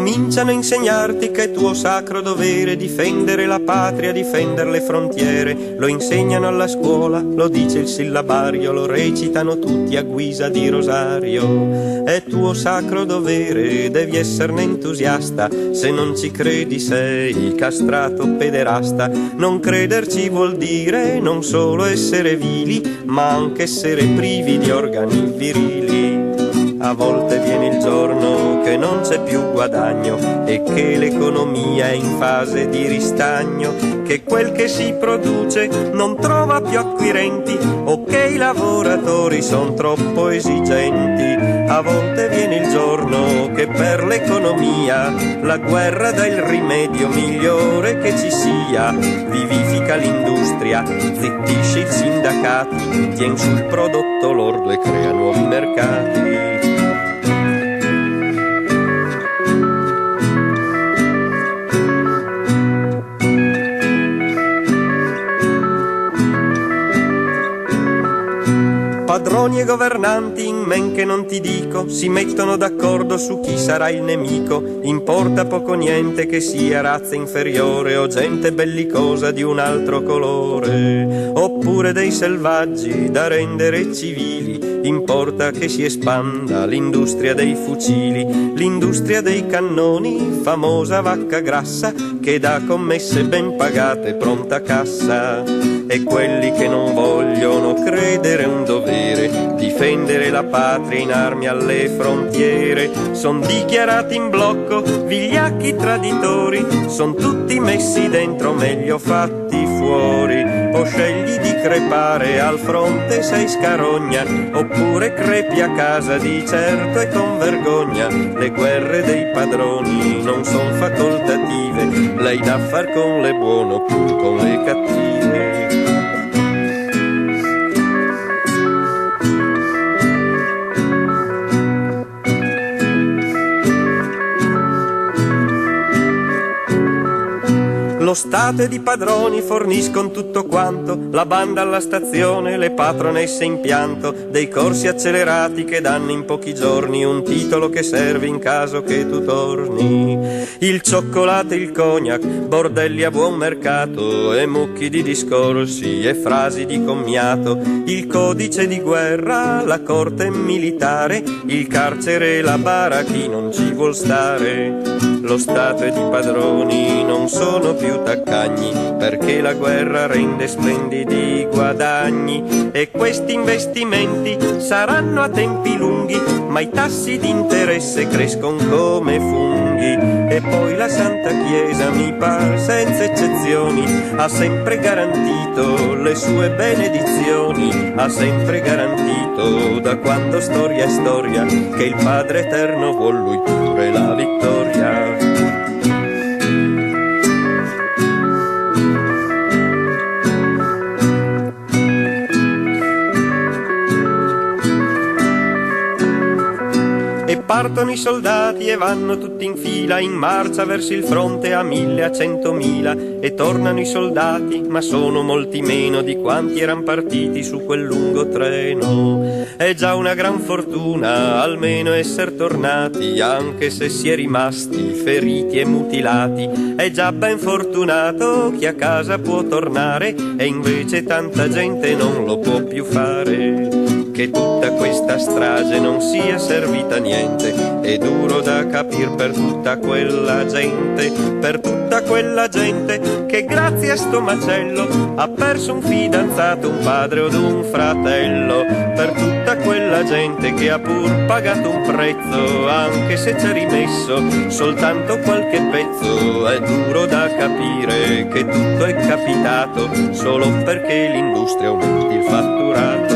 cominciano a insegnarti che è tuo sacro dovere difendere la patria, difendere le frontiere. Lo insegnano alla scuola, lo dice il sillabario, lo recitano tutti a guisa di rosario. È tuo sacro dovere, devi esserne entusiasta, se non ci credi sei castrato pederasta. Non crederci vuol dire non solo essere vili, ma anche essere privi di organi virili. A volte viene il giorno che non c'è più guadagno e che l'economia è in fase di ristagno, che quel che si produce non trova più acquirenti o che i lavoratori sono troppo esigenti. A volte viene il giorno che per l'economia la guerra dà il rimedio migliore che ci sia. Vivifica l'industria, zittisce i sindacati, tien sul prodotto lordo e crea nuovi mercati. Padroni e governanti, in men che non ti dico, si mettono d'accordo su chi sarà il nemico. Importa poco niente che sia razza inferiore o gente bellicosa di un altro colore, oppure dei selvaggi da rendere civili. Importa che si espanda l'industria dei fucili, l'industria dei cannoni, famosa vacca grassa che dà commesse ben pagate pronta cassa. E quelli che non vogliono credere un dovere, difendere la patria in armi alle frontiere, son dichiarati in blocco vigliacchi traditori, son tutti messi dentro, meglio fatti fuori. O scegli di crepare al fronte sei scarogna, oppure crepi a casa di certo e con vergogna. Le guerre dei padroni non son facoltative, lei da far con le buone oppure con le cattive. Lo Stato ed i padroni forniscono tutto quanto, la banda alla stazione, le patronesse in pianto, dei corsi accelerati che danno in pochi giorni un titolo che serve in caso che tu torni. Il cioccolato e il cognac, bordelli a buon mercato e mucchi di discorsi e frasi di commiato, il codice di guerra, la corte militare, il carcere e la bara, chi non ci vuol stare. Lo Stato ed i padroni non sono più taccagni, perché la guerra rende splendidi guadagni. E questi investimenti saranno a tempi lunghi, ma i tassi di interesse crescono come funghi. E poi la Santa Chiesa, mi par senza eccezioni, ha sempre garantito le sue benedizioni, ha sempre garantito da quando storia è storia che il Padre Eterno vuol lui pure la vittoria. Partono i soldati e vanno tutti in fila, in marcia verso il fronte a 1000, a 100.000. E tornano i soldati, ma sono molti meno di quanti eran partiti su quel lungo treno. È già una gran fortuna almeno esser tornati, anche se si è rimasti feriti e mutilati. È già ben fortunato chi a casa può tornare, e invece tanta gente non lo può più fare. Che tutta questa strage non sia servita a niente, è duro da capir per tutta quella gente, che grazie a sto macello ha perso un fidanzato, un padre od un fratello, per tutta quella gente che ha pur pagato un prezzo, anche se ci ha rimesso soltanto qualche pezzo. È duro da capire che tutto è capitato solo perché l'industria aumenti il fatturato.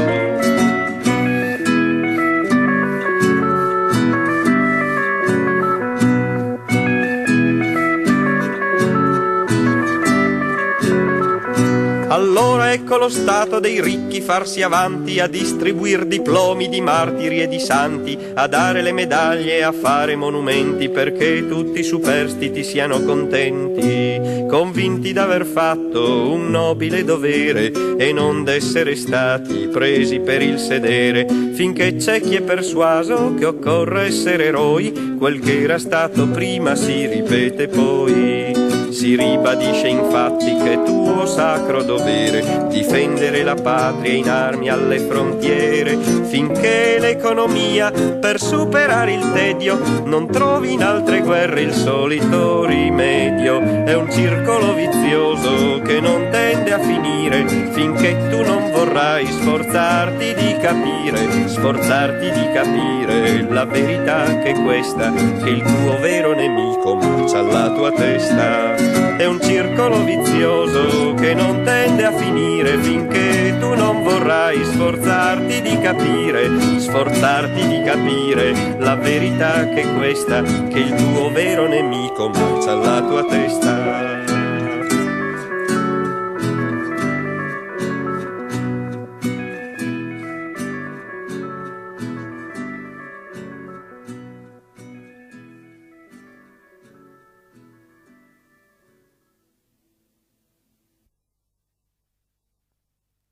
Allora ecco lo stato dei ricchi farsi avanti a distribuir diplomi di martiri e di santi, a dare le medaglie, a fare monumenti, perché tutti i superstiti siano contenti, convinti d'aver fatto un nobile dovere e non d'essere stati presi per il sedere, finché c'è chi è persuaso che occorre essere eroi, quel che era stato prima si ripete poi. Si ribadisce infatti che è tuo sacro dovere difendere la patria in armi alle frontiere, finché l'economia per superare il tedio non trovi in altre guerre il solito rimedio. È un circolo vizioso che non tende a finire finché tu non vorrai sforzarti di capire la verità che è questa, che il tuo vero nemico marcia alla tua testa. È un circolo vizioso che non tende a finire finché tu non vorrai sforzarti di capire la verità che è questa, che il tuo vero nemico marcia alla tua testa.